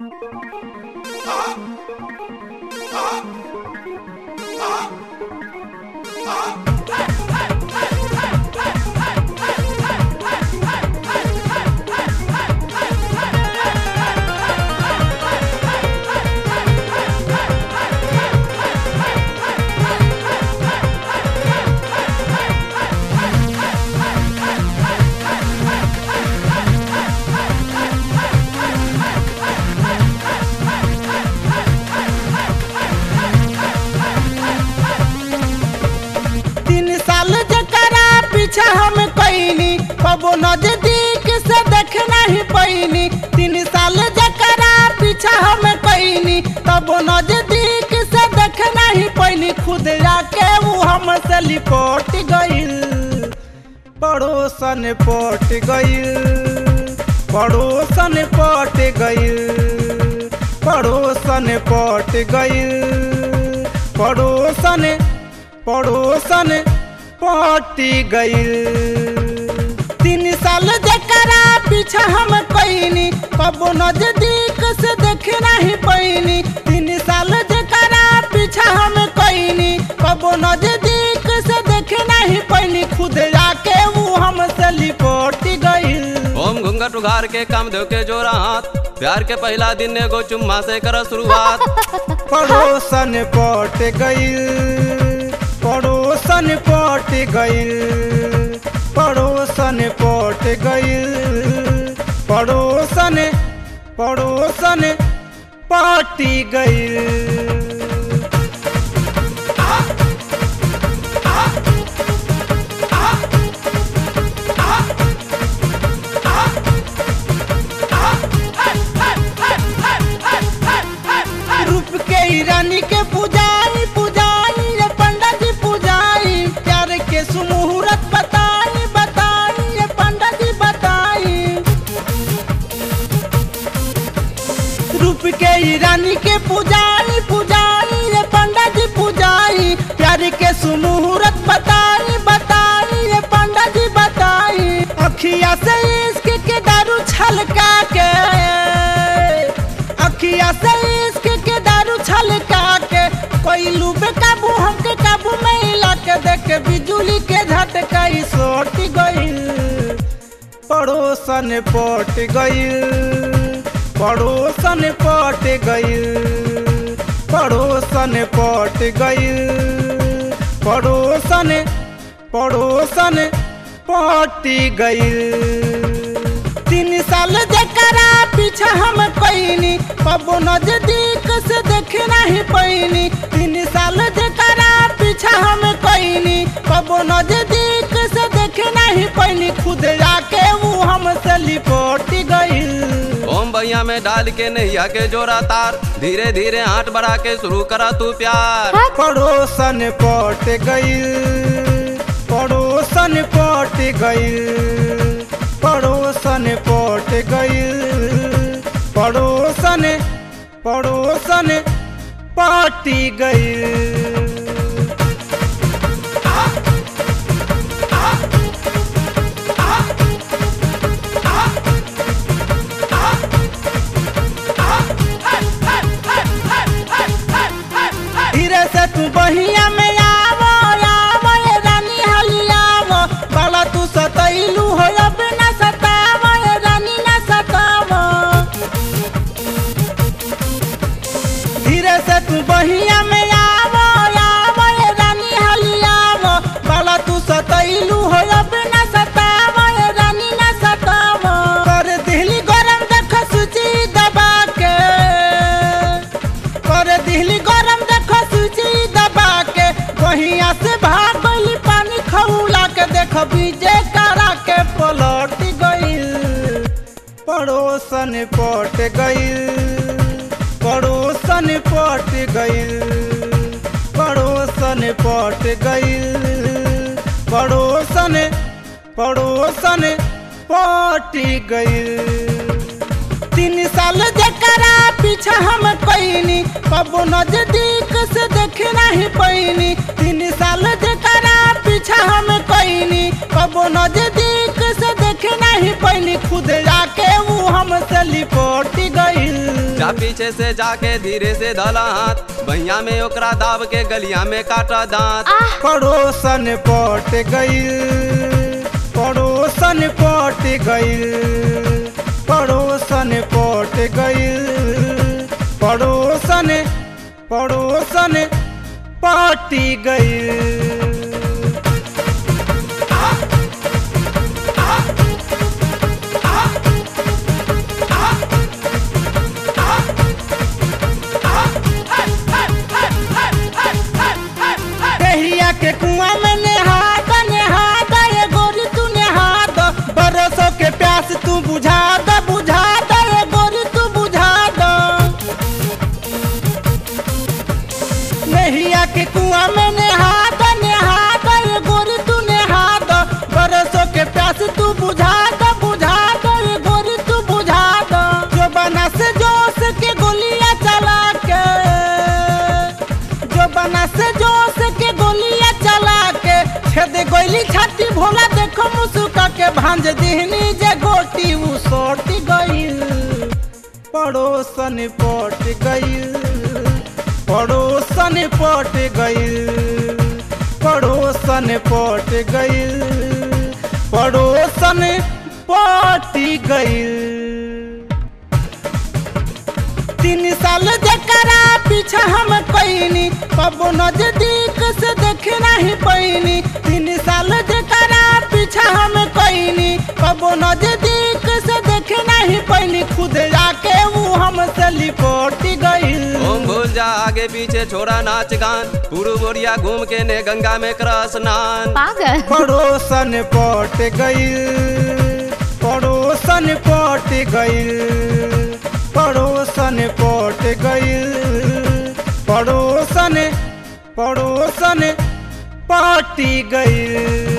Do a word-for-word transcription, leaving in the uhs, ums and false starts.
पीछा हम पैनी कबो नजदीक से देखना ही पैनी। तीन साल जकरा पीछा हम पैनी कबो नजदीक से देखना ही पैनी। खुद आके वो हमसे लिपट गइल, पड़ोसन पट गइल, पड़ोसन पट गइल, पड़ोसन पट गइल, पड़ोसन पड़ोसन पटी गइल। तीन साल जकरा पीछा हम पैनी कबो नजदीक से देखना ही पैनी। तीन साल जकरा पीछा हम पैनी कबो नजदीक से देखना ही पैनी। खुद आके वो हमसे लिपट गइल। ओम घूंघट उघार के काम देव के जोरा हाथ, प्यार के पहला दिन एगो चुम्मा से कर शुरुआत। पड़ोसन पट गइल, पड़ोसन पट गइल, पड़ोसन पट गइल, पड़ोसन पड़ोसन पटी गइल। रूप के रानी के पुजारी पुजारी ये पंडित जी पुजारी, प्यार के सुमुहूर्त बताई बताई ये पंडित जी बताई। रूप के रानी के पुजारी पुजारी ये पंडित जी पुजारी, प्यार के सुमुहूर्त बताई बताई ये पंडित जी बताई। अखिया से इश्क के दारू छलका के, अखिया से इश्क के दारू छलका के, कोई लूबे काबू हमके काबू में ला के देख बिजुली के झटका सोट गइल। पड़ोसन पट गइल, पड़ोसन पट गइल, पड़ोसन पट गइल, पड़ोसन पड़ोसन पटी गइल। तीन साल जकरा पीछा हम पैनी कबो नजदीक से देखना ही पैनी। तीन साल जकरा पीछा हम पैनी कबो नजदीक से देखना ही पैनी। खुद आके वो हमसे लिपट गइल। ओम भैया में डाल के नैया के जोरा तार, धीरे धीरे हाथ बढ़ा के शुरू करा तू प्यार। पड़ोसन पट गइल, पड़ोसन पट गइल, पड़ोसन पट गइल, पड़ोसन पड़ोसन पटी गइल। धीरे से तू बहिया में आवो आवो ये रानी हली आवो, बाला तू सतैलू हो अब ना सतावो ये रानी ना सतावो। धीरे से तू बहिया में आवो आवो ये रानी हली आवो, बाला तू सतैलू हो अब ना सतावो ये रानी ना सतावो। कर दिहली गरम देख सूची दबा के, कर दिहली गरम देख सूची दबा के, बहिया से भाग गइली पानी खौला के देख बीजे करा के पलट गइल। पड़ोसन पट गइल, पड़ोसन पट गइल, पड़ोसन पट गइल, पड़ोसन पड़ोसन पटी गइल। तीन साल जकरा पीछा हम पैनी कबो नजदीक से देखना ही पैनी। तीन साल जकरा पीछा हम पैनी कबो नजदीक से देखना ही पैनी। खुद आके वो हमसे लिपट गइल। आ पीछे से जाके धीरे से धला हाथ भैया में ओकरा दाब के गलिया में काटा दांत। पड़ोसन पट गईल पड़ोसन पट गईल पड़ोसन पट गईल पड़ोसन पड़ोसन पाटी गईल। कहिया के कुआं में नहाद नहाद ये गोरी तू नहाद बरसों के प्यास तू बुझा द बुझा द ये गोरी तू बुझा द। नहिया के कुआं में नहाद नहाद ये गोरी तू नहाद बरसों के प्यास तू बुझा द बुझा द ये गोरी तू बुझा द। जो बना से जोश के गोलियां चला के जो बना से जोश के गोलियां चला के छेद गोली छाती भोला देखो मुसुका के भांज दिहनी जे गोटी उ सोट गईल। पड़ोसन पट गईल पड़ोसन पट गईल पड़ोसन पट गईल पड़ोसन पट गईल। तीन साल जकरा पीछा हम पैनी कबो नजदीक से देखे नहीं पैनी। तीन साल जकरा पीछा हम पैनी कबो नजदीक से देखे नहीं पैनी। खुद जाके वो हमसे लिपट गईल। ओम भूल जा आगे पीछे छोड़ा नाच गान पूर्व बोरिया घूम के ने गंगा में कर स्नान। पागल पड़ोसन पट गईल पड़ोसन पट गईल पड़ोसन पट गईल पड़ोसन पड़ोसन पाटी गईल।